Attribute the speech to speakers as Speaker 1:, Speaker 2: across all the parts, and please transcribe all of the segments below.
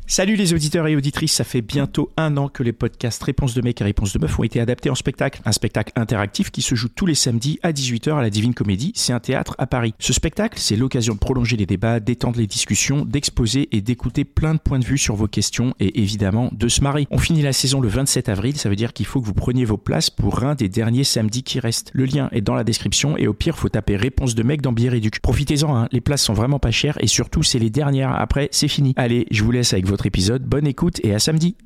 Speaker 1: Salut les auditeurs et auditrices, ça fait bientôt 1 an que les podcasts Réponse de mec et Réponse de meuf ont été adaptés en spectacle. Un spectacle interactif qui se joue tous les samedis à 18h à la Divine Comédie, c'est un théâtre à Paris. Ce spectacle, c'est l'occasion de prolonger les débats, d'étendre les discussions, d'exposer et d'écouter plein de points de vue sur vos questions et évidemment de se marrer. On finit la saison le 27 avril, ça veut dire qu'il faut que vous preniez vos places pour un des derniers samedis qui restent. Le lien est dans la description et au pire, faut taper Réponse de mec dans Bière-Éduc. Profitez-en, hein, les places sont vraiment pas chères et surtout, c'est les dernières. Après, c'est fini. Allez, je vous laisse avec votre épisode. Bonne écoute et à samedi.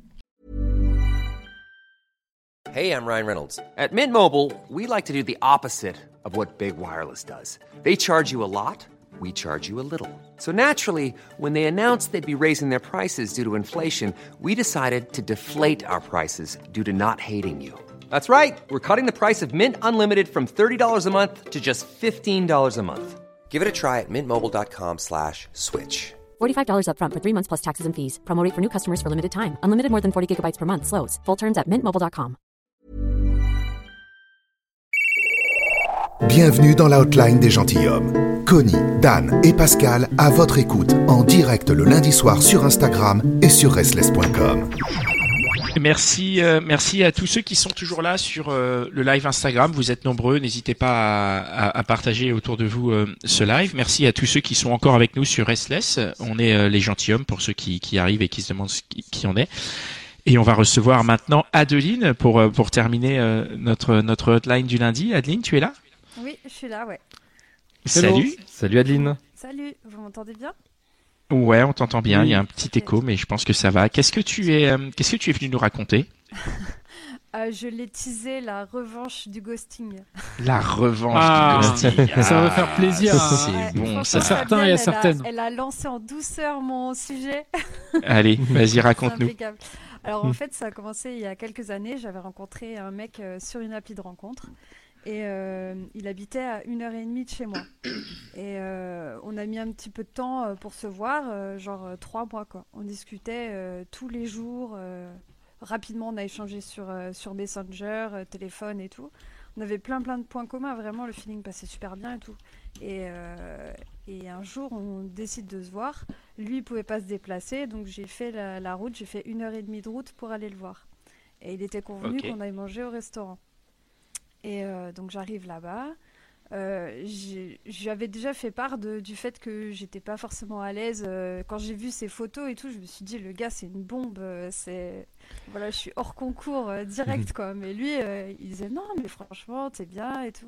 Speaker 2: Hey, I'm Ryan Reynolds. At Mint Mobile, we like to do the opposite of what Big Wireless does. They charge you a lot, we charge you a little. So naturally, when they announced they'd be raising their prices due to inflation, we decided to deflate our prices due to not hating you. That's right. We're cutting the price of Mint Unlimited from $30 a month to just $15 a month. Give it a try at mintmobile.com/switch.
Speaker 3: $45 up front for 3 months plus taxes and fees. Promo rate for new customers for limited time. Unlimited more than 40 gigabytes per month. Slows full terms at mintmobile.com.
Speaker 4: Bienvenue dans la hotline des gentilshommes. Connie, Dan et Pascal à votre écoute en direct le lundi soir sur Instagram et sur restless.com.
Speaker 1: Merci à tous ceux qui sont toujours là sur le live Instagram. Vous êtes nombreux, n'hésitez pas à partager autour de vous ce live. Merci à tous ceux qui sont encore avec nous sur Restless. On est les gentilshommes pour ceux qui arrivent et qui se demandent qui on est. Et on va recevoir maintenant Adeline pour terminer notre hotline du lundi. Adeline, tu es là ?
Speaker 5: Oui, je suis là, ouais.
Speaker 1: Salut.
Speaker 6: Salut Adeline.
Speaker 5: Salut, vous m'entendez bien ?
Speaker 1: Ouais, on t'entend bien.
Speaker 5: Oui.
Speaker 1: Il y a un petit écho, mais je pense que ça va. Qu'est-ce que tu es venu nous raconter ?
Speaker 5: Je l'ai teasé, la revanche du ghosting.
Speaker 1: La revanche du ghosting.
Speaker 7: Ça va faire plaisir.
Speaker 1: C'est
Speaker 5: Ouais,
Speaker 1: bon,
Speaker 5: franchement,
Speaker 1: ça.
Speaker 7: À certains et à certaines.
Speaker 5: Elle a lancé en douceur mon sujet.
Speaker 1: Allez, vas-y,
Speaker 5: C'est
Speaker 1: raconte-nous.
Speaker 5: impeccable. Alors en fait, ça a commencé il y a quelques années. J'avais rencontré un mec sur une appli de rencontre. Et il habitait à 1h30 de chez moi. Et on a mis un petit peu de temps pour se voir, genre 3 mois quoi. On discutait tous les jours. Rapidement, on a échangé sur Messenger, téléphone et tout. On avait plein de points communs. Vraiment, le feeling passait super bien et tout. Et un jour, on décide de se voir. Lui, il pouvait pas se déplacer, donc j'ai fait la route. J'ai fait 1h30 de route pour aller le voir. Et il était convenu qu'on aille manger au restaurant. Et donc j'arrive là-bas, j'avais déjà fait part du fait que j'étais pas forcément à l'aise. Quand j'ai vu ses photos et tout, je me suis dit le gars c'est une bombe, voilà, je suis hors concours direct quoi. Mais lui il disait non mais franchement t'es bien et tout.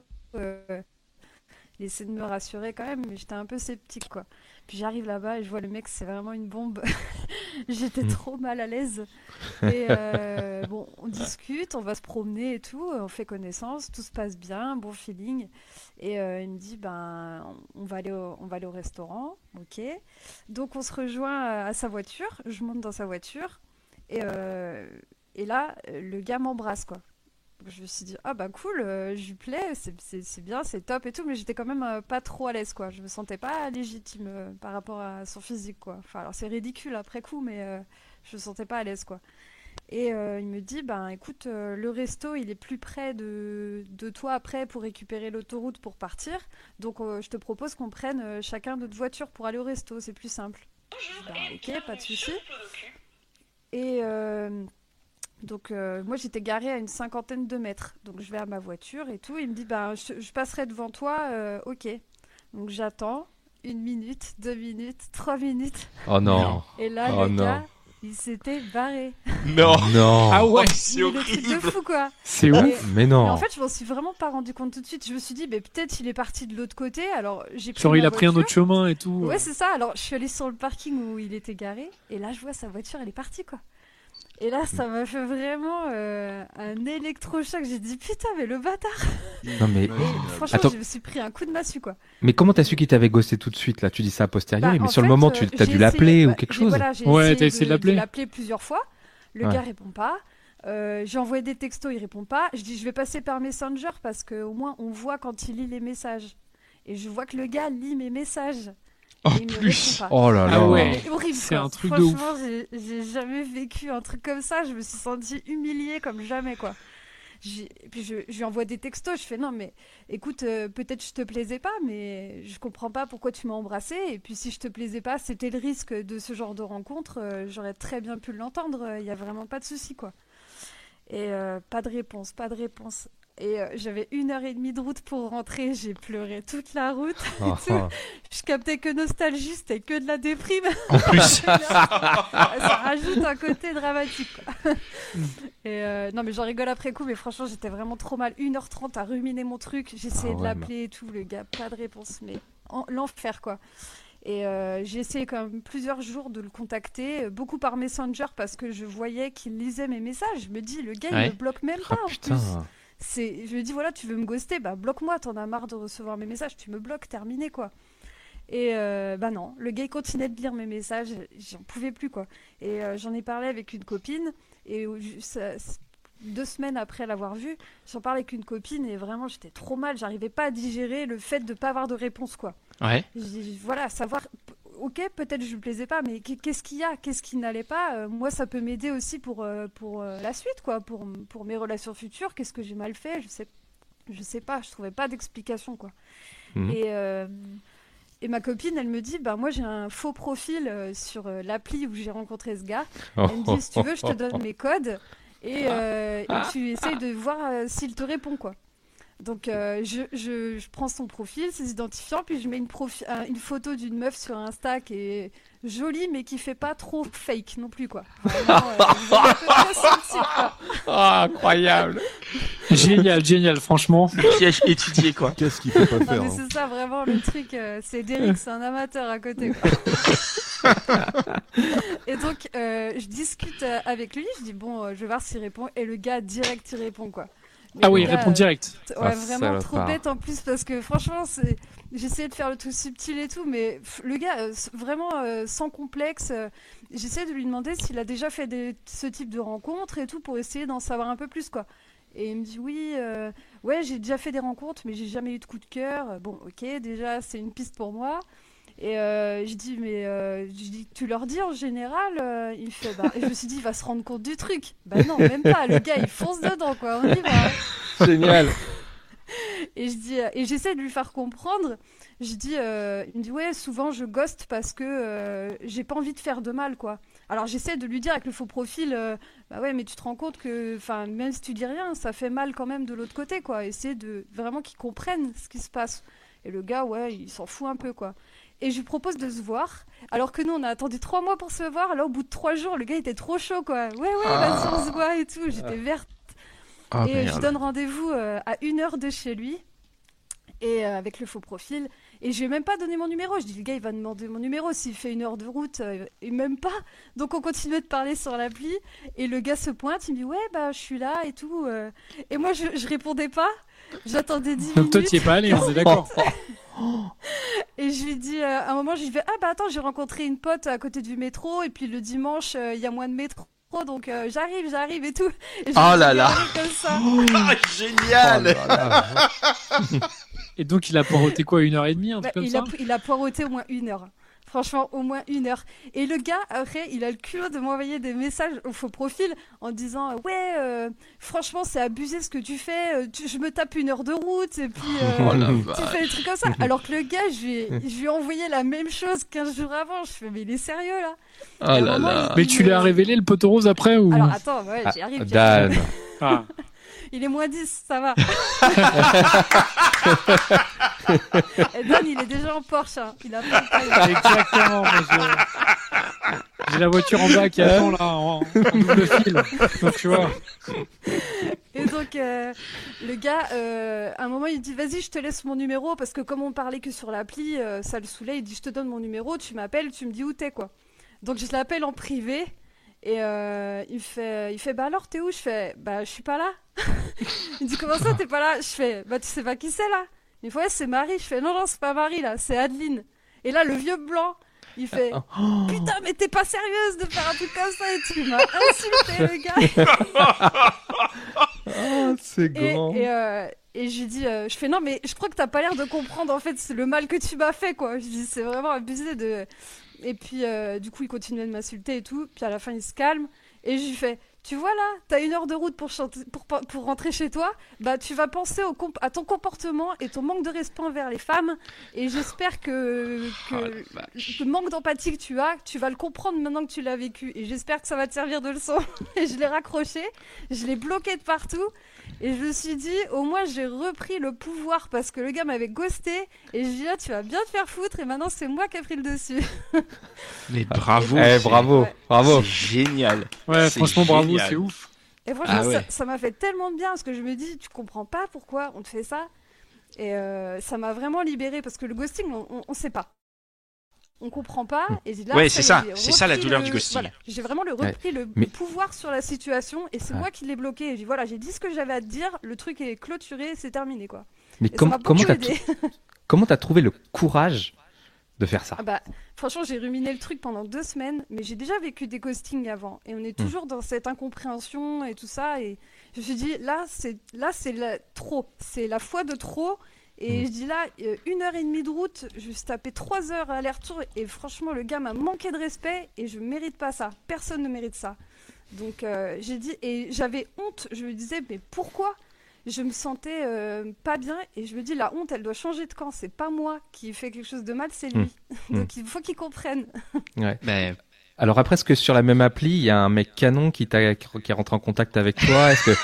Speaker 5: Il essaie de me rassurer quand même, mais j'étais un peu sceptique quoi. Puis j'arrive là-bas et je vois le mec, c'est vraiment une bombe. J'étais trop mal à l'aise. Et bon, on discute, on va se promener et tout, on fait connaissance, tout se passe bien, bon feeling. Et il me dit, on va aller au restaurant, ok. Donc on se rejoint à sa voiture, je monte dans sa voiture et là, le gars m'embrasse quoi. Je me suis dit cool, je lui plais, c'est bien, c'est top et tout, mais j'étais quand même pas trop à l'aise quoi. Je me sentais pas légitime par rapport à son physique quoi. Enfin alors c'est ridicule après coup, mais je me sentais pas à l'aise quoi. Et il me dit écoute, le resto il est plus près de toi après pour récupérer l'autoroute pour partir, donc je te propose qu'on prenne chacun notre voiture pour aller au resto, c'est plus simple. Je dis, ok, pas de souci. Et donc moi j'étais garée à une 50aine de mètres, donc je vais à ma voiture et tout, il me dit je passerai devant toi, ok. Donc j'attends 1 minute, 2 minutes, 3 minutes.
Speaker 6: Oh non.
Speaker 5: Et là gars, il s'était barré.
Speaker 1: Non.
Speaker 7: Ah ouais,
Speaker 1: c'est
Speaker 5: le truc de fou quoi.
Speaker 7: c'est ouf.
Speaker 6: Mais non.
Speaker 5: Et en fait je m'en suis vraiment pas rendu compte tout de suite. Je me suis dit peut-être il est parti de l'autre côté, alors j'ai pris
Speaker 7: Genre il
Speaker 5: ma
Speaker 7: a pris un
Speaker 5: voiture.
Speaker 7: autre chemin et tout.
Speaker 5: Ouais c'est ça, alors je suis allée sur le parking où il était garé, et là je vois sa voiture, elle est partie quoi. Et là, ça m'a fait vraiment un électrochoc. J'ai dit, putain, mais le bâtard.
Speaker 6: Non mais.
Speaker 5: Et franchement,
Speaker 6: Attends.
Speaker 5: je me suis pris un coup de massue, quoi.
Speaker 6: Mais comment t'as su qu'il t'avait ghosté tout de suite là? Tu dis ça a posteriori, mais
Speaker 5: En
Speaker 6: sur le
Speaker 5: fait,
Speaker 6: moment tu t'as
Speaker 5: j'ai
Speaker 6: dû l'appeler
Speaker 5: essayé,
Speaker 6: ou quelque chose?
Speaker 5: Voilà, j'ai
Speaker 7: Ouais,
Speaker 5: essayé
Speaker 7: t'as essayé de l'appeler.
Speaker 5: plusieurs fois. Le gars répond pas. J'ai envoyé des textos, il répond pas. Je dis, je vais passer par Messenger parce qu'au moins, on voit quand il lit les messages. Et je vois que le gars lit mes messages.
Speaker 1: En
Speaker 5: Et il me
Speaker 1: plus.
Speaker 5: répond pas.
Speaker 6: Oh là là.
Speaker 7: Ah ouais.
Speaker 5: C'est horrible,
Speaker 7: C'est
Speaker 5: quoi.
Speaker 7: un truc de ouf.
Speaker 5: Franchement, j'ai jamais vécu un truc comme ça. Je me suis sentie humiliée comme jamais, quoi. Et puis je lui envoie des textos, je fais non mais écoute, peut-être je te plaisais pas, mais je comprends pas pourquoi tu m'as embrassé. Et puis si je te plaisais pas, c'était le risque de ce genre de rencontre, j'aurais très bien pu l'entendre, il y a vraiment pas de souci quoi. Et pas de réponse. Et j'avais 1h30 de route pour rentrer, j'ai pleuré toute la route. Je captais que nostalgie, c'était que de la déprime.
Speaker 1: En plus.
Speaker 5: Ça rajoute un côté dramatique. Quoi. Et non, mais j'en rigole après coup, mais franchement, j'étais vraiment trop mal. 1h30 à ruminer mon truc, j'essayais de l'appeler et tout, le gars, pas de réponse, mais l'enfer quoi. Et j'ai essayé quand même plusieurs jours de le contacter, beaucoup par Messenger parce que je voyais qu'il lisait mes messages. Je me dis, le gars, il me bloque même pas en plus. Je lui dis, voilà, tu veux me ghoster, bah bloque-moi, t'en as marre de recevoir mes messages, tu me bloques, terminé quoi. Et bah non, le gars il continuait de lire mes messages, j'en pouvais plus quoi. Et j'en ai parlé avec une copine, et 2 semaines après l'avoir vu, j'en parlais avec une copine et vraiment j'étais trop mal, j'arrivais pas à digérer le fait de pas avoir de réponse quoi.
Speaker 1: Ouais.
Speaker 5: Voilà, savoir, ok, peut-être je lui plaisais pas, mais qu'est-ce qu'il y a, qu'est-ce qui n'allait pas, moi ça peut m'aider aussi pour la suite quoi, pour mes relations futures, qu'est-ce que j'ai mal fait, je sais pas, je trouvais pas d'explication quoi. Et ma copine, elle me dit, bah moi j'ai un faux profil sur l'appli où j'ai rencontré ce gars. Elle me dit, si tu veux, je te donne mes codes et tu essayes de voir s'il te répond quoi. Donc je prends son profil, ses identifiants, puis je mets une photo d'une meuf sur Insta qui est jolie mais qui fait pas trop fake non plus quoi. Vraiment,
Speaker 6: incroyable.
Speaker 7: Génial, franchement.
Speaker 1: Le piège étudié quoi.
Speaker 8: Qu'est-ce qu'il peut pas
Speaker 5: non,
Speaker 8: faire
Speaker 5: mais c'est ça vraiment le truc, c'est Derek, c'est un amateur à côté quoi. Et donc je discute avec lui, je dis bon je vais voir s'il répond, et le gars direct il répond quoi. Mais
Speaker 7: Il répond direct.
Speaker 5: Ouais, vraiment trop bête en plus parce que franchement, j'essayais de faire le truc subtil et tout, mais le gars, vraiment sans complexe, j'essayais de lui demander s'il a déjà fait ce type de rencontres et tout pour essayer d'en savoir un peu plus quoi. Et il me dit oui, ouais, j'ai déjà fait des rencontres, mais j'ai jamais eu de coup de cœur. Bon, ok, déjà c'est une piste pour moi. Et je dis tu leur dis en général, il fait bah, et je me suis dit il va se rendre compte du truc. Bah non, même pas, le gars il fonce dedans quoi, on y va.
Speaker 6: Génial.
Speaker 5: Et je dis et j'essaie de lui faire comprendre. Je dis il me dit ouais, souvent je ghost parce que j'ai pas envie de faire de mal quoi. Alors j'essaie de lui dire avec le faux profil bah ouais, mais tu te rends compte que enfin même si tu dis rien, ça fait mal quand même de l'autre côté quoi. Essayer de vraiment qu'il comprenne ce qui se passe. Et le gars ouais, il s'en fout un peu quoi. Et je lui propose de se voir, alors que nous on a attendu 3 mois pour se voir. Là au bout de 3 jours, le gars était trop chaud quoi. Ouais, vas-y on se voit et tout. J'étais verte. Et je donne rendez-vous à 1 heure de chez lui, et avec le faux profil. Et je lui ai même pas donné mon numéro. Je dis le gars il va demander mon numéro s'il fait 1 heure de route, et même pas. Donc on continuait de parler sur l'appli, et le gars se pointe, il me dit ouais bah je suis là et tout. Et moi je répondais pas. J'attendais 10 minutes.
Speaker 7: Donc toi tu y es pas allé, on est d'accord.
Speaker 5: Et je lui dis à un moment, je lui fais ah bah attends, j'ai rencontré une pote à côté du métro, et puis le dimanche il y a moins de métro, donc j'arrive et tout. Et
Speaker 1: oh là là,
Speaker 5: comme ça.
Speaker 1: Génial.
Speaker 6: Oh là là.
Speaker 7: Et donc il a poireauté quoi, 1h30, un truc comme ça?
Speaker 5: Il a poireauté au moins 1 heure. Franchement, au moins 1 heure. Et le gars, après, il a le culot de m'envoyer des messages au faux profil en disant ouais, franchement, c'est abusé ce que tu fais. Je me tape 1 heure de route et puis tu fais des trucs comme ça. Alors que le gars, je lui ai envoyé la même chose 15 jours avant. Je fais mais il est sérieux là.
Speaker 1: Oh là là.
Speaker 7: Mais tu lui as révélé le poteau rose après ou?
Speaker 5: Alors attends, ouais, j'y arrive.
Speaker 6: Dan.
Speaker 7: Ah.
Speaker 5: Il est moins 10, ça va. Et Dan, il est déjà en Porsche. Hein. Il a pas de
Speaker 7: Exactement. J'ai la voiture en bas qui attend là, en double fil. Donc tu vois.
Speaker 5: Et donc, le gars, à un moment, il dit vas-y, je te laisse mon numéro, parce que comme on parlait que sur l'appli, ça le saoulait. Il dit je te donne mon numéro, tu m'appelles, tu me dis où t'es quoi. Donc je l'appelle en privé. Et il fait bah alors t'es où? Je fais bah je suis pas là. Il dit comment ça t'es pas là? Je fais bah tu sais pas qui c'est là? Il fait ouais c'est Marie. Je fais non c'est pas Marie là, c'est Adeline. Et là le vieux blanc il fait putain mais t'es pas sérieuse de faire un truc comme ça, et tu m'as insulté le gars.
Speaker 6: Oh, c'est grand.
Speaker 5: Et je lui dis je fais non mais je crois que t'as pas l'air de comprendre en fait c'est le mal que tu m'as fait quoi. Je dis c'est vraiment abusé de. Et puis, du coup, il continuait de m'insulter et tout. Puis à la fin, il se calme. Et je lui fais tu vois là, t'as 1 heure de route pour rentrer chez toi, bah tu vas penser à ton comportement et ton manque de respect envers les femmes, et j'espère que le manque d'empathie que tu vas le comprendre maintenant que tu l'as vécu, et j'espère que ça va te servir de leçon. Et je l'ai raccroché, je l'ai bloqué de partout, et je me suis dit, au moins j'ai repris le pouvoir, parce que le gars m'avait ghosté, et je dis là, tu vas bien te faire foutre, et maintenant c'est moi qui ai pris le dessus.
Speaker 1: Mais bravo.
Speaker 8: Bravo,
Speaker 5: Ouais.
Speaker 8: bravo.
Speaker 1: C'est génial.
Speaker 7: Ouais,
Speaker 1: C'est
Speaker 7: franchement, bravo,
Speaker 1: génial.
Speaker 7: c'est ouf.
Speaker 5: Et franchement,
Speaker 1: Ah ouais.
Speaker 5: ça m'a fait tellement de bien, parce que je me dis, tu comprends pas pourquoi on te fait ça. Et ça m'a vraiment libérée, parce que le ghosting, on sait pas. On comprend pas. Et là,
Speaker 1: Ouais,
Speaker 5: y
Speaker 1: c'est
Speaker 5: est,
Speaker 1: ça.
Speaker 5: j'ai
Speaker 1: C'est ça la
Speaker 5: repris
Speaker 1: douleur du ghosting.
Speaker 5: Voilà, j'ai vraiment repris le
Speaker 8: Mais-
Speaker 5: pouvoir sur la situation, et c'est
Speaker 8: Ouais.
Speaker 5: moi qui l'ai bloqué. Et j'ai dit, voilà, j'ai dit ce que j'avais à te dire, le truc est clôturé, c'est terminé, quoi.
Speaker 8: Mais
Speaker 5: Et ça m'a beaucoup aidé.
Speaker 8: comment t'as trouvé le courage de faire ça?
Speaker 5: Ah bah, franchement, j'ai ruminé le truc pendant 2 semaines, mais j'ai déjà vécu des ghostings avant, et on est toujours dans cette incompréhension et tout ça, et je me suis dit, là, c'est trop, c'est la fois de trop, et je dis là, 1h30 de route, je me suis tapé 3 heures aller-retour, et franchement, le gars m'a manqué de respect, et je mérite pas ça, personne ne mérite ça. Donc j'ai dit, et j'avais honte, je me disais, mais pourquoi ? Je me sentais pas bien, et je me dis, la honte, elle doit changer de camp. C'est pas moi qui fais quelque chose de mal, c'est lui. Donc il faut qu'il comprenne.
Speaker 8: Ouais.
Speaker 1: Mais
Speaker 8: Alors après, est-ce que sur la même appli, il y a un mec canon qui est rentré en contact avec toi? Est-ce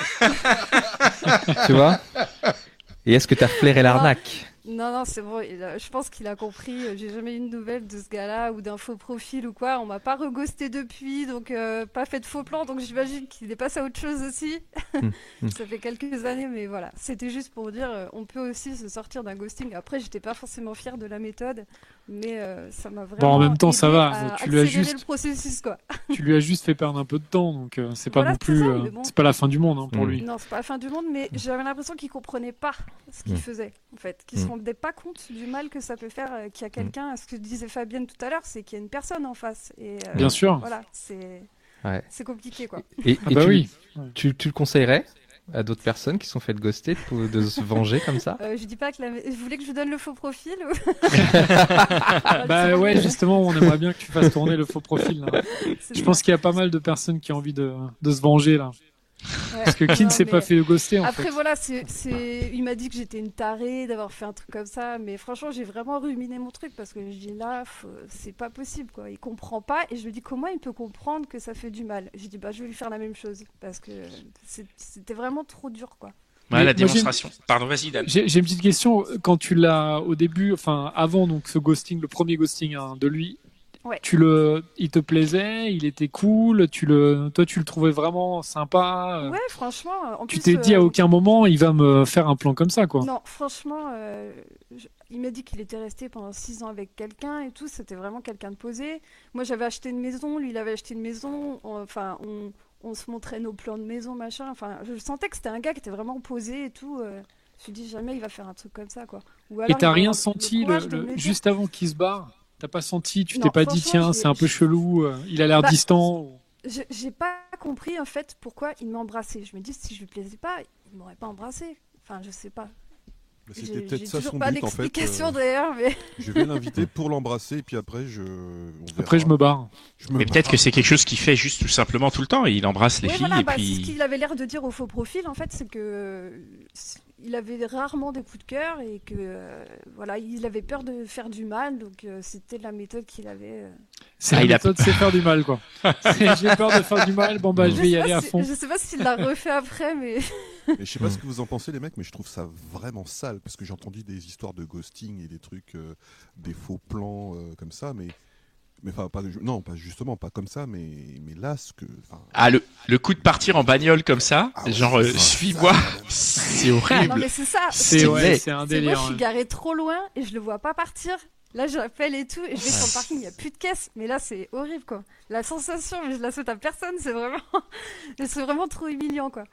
Speaker 8: que tu vois? Et est-ce que t'as flairé l'arnaque?
Speaker 5: Non, c'est bon. Je pense qu'il a compris. J'ai jamais eu de nouvelles de ce gars-là ou d'un faux profil ou quoi. On m'a pas reghosté depuis, donc pas fait de faux plans. Donc j'imagine qu'il est passé à autre chose aussi. Ça fait quelques années, mais voilà. C'était juste pour dire, on peut aussi se sortir d'un ghosting. Après, j'étais pas forcément fière de la méthode, mais ça m'a vraiment.
Speaker 7: en même temps, ça
Speaker 5: aidé
Speaker 7: va.
Speaker 5: à
Speaker 7: Tu lui as
Speaker 5: accélérer
Speaker 7: juste-
Speaker 5: le processus, quoi.
Speaker 7: Tu lui as juste fait perdre un peu de temps, donc c'est pas
Speaker 5: Voilà,
Speaker 7: non
Speaker 5: c'est
Speaker 7: plus.
Speaker 5: ça, mais bon.
Speaker 7: C'est pas la fin du monde hein, pour lui.
Speaker 5: Non, c'est pas la fin du monde, mais j'avais l'impression qu'il comprenait pas ce qu'il faisait, en fait. Qu'il se rendait pas compte du mal que ça peut faire qu'il y a quelqu'un. Ce que disait Fabienne tout à l'heure, c'est qu'il y a une personne en face. Et,
Speaker 7: Bien sûr.
Speaker 5: Voilà, c'est compliqué, quoi.
Speaker 8: Et
Speaker 7: Ah bah oui.
Speaker 8: tu le conseillerais à d'autres personnes qui se sont fait ghoster de se venger comme ça?
Speaker 5: Je dis pas que vous voulez que je vous donne le faux profil ou...
Speaker 7: Bah ouais, justement, on aimerait bien que tu fasses tourner le faux profil. Là.
Speaker 5: C'est
Speaker 7: Je
Speaker 5: ça.
Speaker 7: pense qu'il y a pas mal de personnes qui ont envie de se venger là.
Speaker 5: Ouais.
Speaker 7: Parce que qui ne
Speaker 5: Non,
Speaker 7: s'est
Speaker 5: mais
Speaker 7: pas fait ghoster en
Speaker 5: Après,
Speaker 7: fait.
Speaker 5: voilà, il m'a dit que j'étais une tarée d'avoir fait un truc comme ça, mais franchement, j'ai vraiment ruminé mon truc parce que je dis là, c'est pas possible, quoi. Il comprend pas, et je lui dis comment il peut comprendre que ça fait du mal. J'ai dit, bah, je vais lui faire la même chose parce que c'était vraiment trop dur, quoi.
Speaker 1: ouais,
Speaker 7: Mais
Speaker 1: la
Speaker 7: moi, j'ai-
Speaker 1: démonstration. Pardon, vas-y, Dan.
Speaker 7: J'ai une petite question. Quand tu l'as au début, enfin avant donc ce ghosting, le premier ghosting hein, de lui,
Speaker 5: Ouais.
Speaker 7: il te plaisait, il était cool, toi tu le trouvais vraiment sympa.
Speaker 5: Ouais, franchement, en
Speaker 7: Tu
Speaker 5: plus,
Speaker 7: t'es dit à aucun moment il va me faire un plan comme ça quoi.
Speaker 5: Non, franchement, il m'a dit qu'il était resté pendant 6 ans avec quelqu'un et tout. C'était vraiment quelqu'un de posé. Moi, j'avais acheté une maison, lui, il avait acheté une maison. On se montrait nos plans de maison, machin. Enfin, je sentais que c'était un gars qui était vraiment posé et tout. Je me suis dit, jamais il va faire un truc comme ça, quoi. Ou
Speaker 7: Et
Speaker 5: alors,
Speaker 7: t'as
Speaker 5: il va
Speaker 7: rien
Speaker 5: avoir
Speaker 7: senti
Speaker 5: courage de me le dire.
Speaker 7: juste avant qu'il se barre? T'as pas senti, tu
Speaker 5: Non,
Speaker 7: t'es pas dit
Speaker 5: franchement,
Speaker 7: tiens c'est un peu chelou, il a l'air
Speaker 5: Bah,
Speaker 7: distant.
Speaker 5: J'ai pas compris, en fait, pourquoi il m'embrassait. Je me dis, si je lui plaisais pas, il m'aurait pas embrassé. Enfin, je sais pas.
Speaker 9: Bah, c'était
Speaker 5: J'ai
Speaker 9: peut-être ça
Speaker 5: toujours
Speaker 9: son
Speaker 5: pas
Speaker 9: but en fait.
Speaker 5: d'explication d'ailleurs, mais...
Speaker 9: Je vais l'inviter pour l'embrasser et puis après on verra.
Speaker 7: Après je me barre.
Speaker 1: Mais peut-être que c'est quelque chose qu'il fait juste tout simplement tout le temps. Il embrasse les
Speaker 5: Oui,
Speaker 1: filles
Speaker 5: voilà,
Speaker 1: et
Speaker 5: ce
Speaker 1: puis.
Speaker 5: qu'il avait l'air de dire au faux profil, en fait, c'est que il avait rarement des coups de cœur et que voilà, il avait peur de faire du mal, donc c'était la méthode qu'il avait.
Speaker 7: C'est
Speaker 1: Ah,
Speaker 7: la
Speaker 1: il a-
Speaker 7: méthode, c'est faire du mal quoi. J'ai peur de faire du mal, bon bah je vais y aller à fond.
Speaker 5: Je sais pas s'il l'a refait après, mais
Speaker 9: Et je sais pas ce que vous en pensez les mecs, mais je trouve ça vraiment sale parce que j'ai entendu des histoires de ghosting et des trucs, des faux plans comme ça, mais enfin pas justement pas comme ça, mais là ce que.
Speaker 1: Ah, le coup de partir en bagnole comme ça,
Speaker 9: Ah ouais,
Speaker 1: genre
Speaker 9: c'est ça.
Speaker 1: suis-moi, c'est
Speaker 5: non,
Speaker 1: horrible.
Speaker 5: mais c'est ça.
Speaker 7: C'est
Speaker 1: ouais,
Speaker 7: c'est un
Speaker 5: C'est moi,
Speaker 7: délire.
Speaker 5: je suis
Speaker 7: ouais.
Speaker 5: garée trop loin et je le vois pas partir. Là, j'appelle et tout, et je vais sur le parking, il n'y a plus de caisse. Mais là, c'est horrible, quoi. La sensation, mais je la souhaite à personne, c'est vraiment trop humiliant, quoi.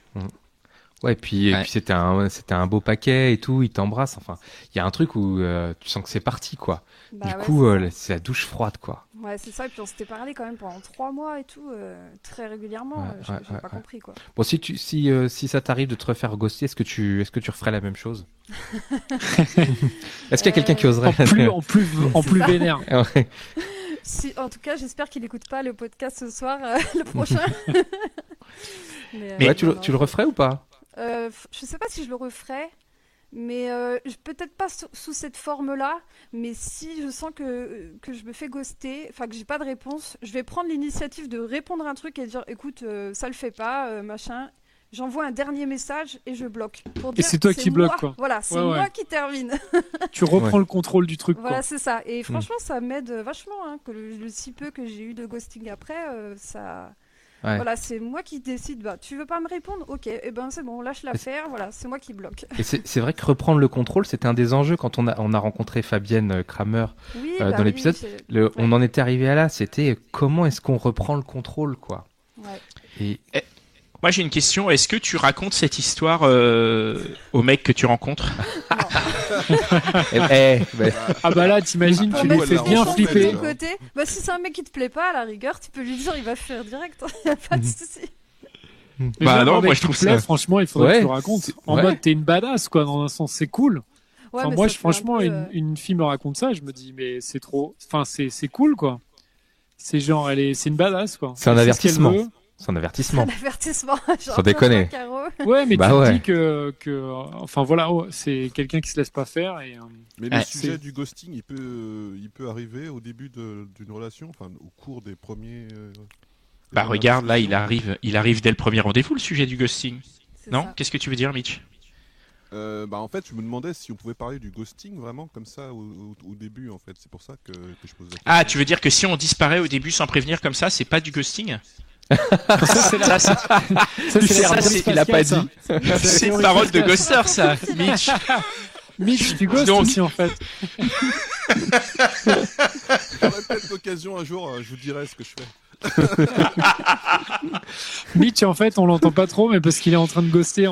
Speaker 8: Ouais, puis
Speaker 1: Ouais.
Speaker 8: c'était un beau paquet et tout, il t'embrasse. Enfin, il y a un truc où tu sens que c'est parti, quoi.
Speaker 5: Bah
Speaker 8: Du
Speaker 5: ouais,
Speaker 8: coup,
Speaker 5: c'est ça.
Speaker 8: c'est la douche froide, quoi.
Speaker 5: Ouais, c'est ça. Et puis on s'était parlé quand même pendant 3 mois et tout, très régulièrement.
Speaker 8: Ouais,
Speaker 5: J'ai
Speaker 8: ouais,
Speaker 5: pas
Speaker 8: ouais.
Speaker 5: compris, quoi.
Speaker 8: Bon, si ça t'arrive de te refaire ghoster, est-ce que tu referais la même chose? Est-ce qu'il y a quelqu'un qui oserait?
Speaker 7: En plus vénère.
Speaker 8: Ouais.
Speaker 5: Si, en tout cas, j'espère qu'il écoute pas le podcast ce soir, le prochain.
Speaker 8: Mais ouais, tu le referais ou pas?
Speaker 5: Je sais pas si je le referais, mais peut-être pas sous cette forme-là. Mais si je sens que je me fais ghoster, enfin que j'ai pas de réponse, je vais prendre l'initiative de répondre à un truc et dire écoute, ça le fait pas, machin. J'envoie un dernier message et je bloque. Pour dire
Speaker 7: et c'est toi qui bloque, quoi.
Speaker 5: Voilà, c'est moi qui termine.
Speaker 7: Tu reprends le contrôle du truc,
Speaker 5: voilà,
Speaker 7: quoi.
Speaker 5: c'est ça. Et franchement, ça m'aide vachement. Hein, que le si peu que j'ai eu de ghosting après, ça... Ouais. Voilà, c'est moi qui décide. Bah, tu veux pas me répondre? Ok, et ben c'est bon, lâche l'affaire. Voilà, c'est moi qui bloque.
Speaker 8: Et c'est vrai que reprendre le contrôle, c'était un des enjeux quand on a rencontré Fabienne Kramer dans l'épisode. On en était arrivé à là. C'était comment est-ce qu'on reprend le contrôle, quoi.
Speaker 1: Ouais. Moi, j'ai une question. Est-ce que tu racontes cette histoire au mec que tu rencontres?
Speaker 7: Ah bah là, t'imagines, tu lui fais bien flipper.
Speaker 5: Bah, si c'est un mec qui te plaît pas, à la rigueur, tu peux lui dire, il va fuir direct. Y a pas de souci.
Speaker 1: Bah non, moi je trouve ça.
Speaker 7: Franchement, il faudrait que tu le racontes. En mode, t'es une badass, quoi. Dans un sens, c'est cool. Ouais, enfin, moi, franchement, une fille me raconte ça, je me dis, mais c'est trop. Enfin, c'est cool, quoi. C'est genre, c'est une badass, quoi.
Speaker 8: C'est un avertissement. C'est un avertissement. Sans déconner.
Speaker 7: Ouais, mais tu te dis que enfin voilà, c'est quelqu'un qui se laisse pas faire.
Speaker 9: Mais le sujet du ghosting, il peut arriver au début d'une relation, enfin au cours des premiers.
Speaker 1: Bah regarde, là, il arrive dès le premier rendez-vous, le sujet du ghosting. Non ? Qu'est-ce que tu veux dire, Mitch ?
Speaker 9: En fait, je me demandais si on pouvait parler du ghosting vraiment comme ça au début, en fait. C'est pour ça que je pose la question.
Speaker 1: Ah, tu veux dire que si on disparaît au début sans prévenir comme ça, c'est pas du ghosting ?
Speaker 7: Ça, c'est
Speaker 8: ce qu'il a pas dit.
Speaker 1: C'est une parole de ghosteur, ça, Mitch.
Speaker 7: Mitch, tu ghostes aussi, en fait.
Speaker 9: J'aurai peut-être l'occasion un jour, je vous dirai ce que je fais.
Speaker 7: Mitch, en fait, on l'entend pas trop, mais parce qu'il est en train de ghoster.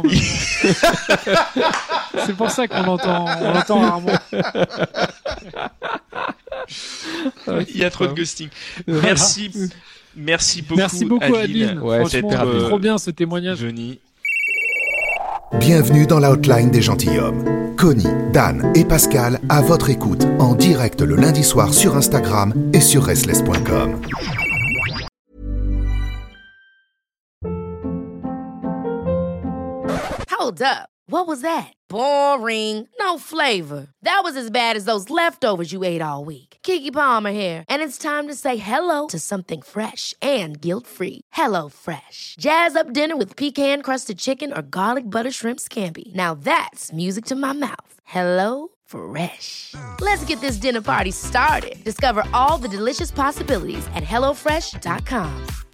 Speaker 7: C'est pour ça qu'on l'entend rarement.
Speaker 1: Il y a trop de ghosting. Merci beaucoup
Speaker 7: Adeline.
Speaker 8: Ouais,
Speaker 7: franchement, trop bien ce témoignage.
Speaker 1: Johnny.
Speaker 4: Bienvenue dans la hotline des gentilshommes. Connie, Dan et Pascal à votre écoute en direct le lundi soir sur Instagram et sur restless.com.
Speaker 10: Hold up. What was that? Boring. No flavor. That was as bad as those leftovers you ate all week. Keke Palmer here, and it's time to say hello to something fresh and guilt-free. HelloFresh. Jazz up dinner with pecan-crusted chicken or garlic butter shrimp scampi. Now that's music to my mouth. HelloFresh. Let's get this dinner party started. Discover all the delicious possibilities at HelloFresh.com.